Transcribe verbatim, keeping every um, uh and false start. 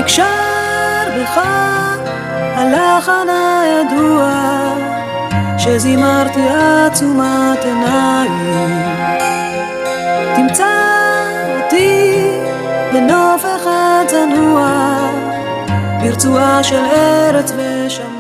נקשר בך הלחן הידוע שזימרתי עצומת עיניים. תמצא אותי בנוף אחד צנוע ברצועה של ארץ ושמיים.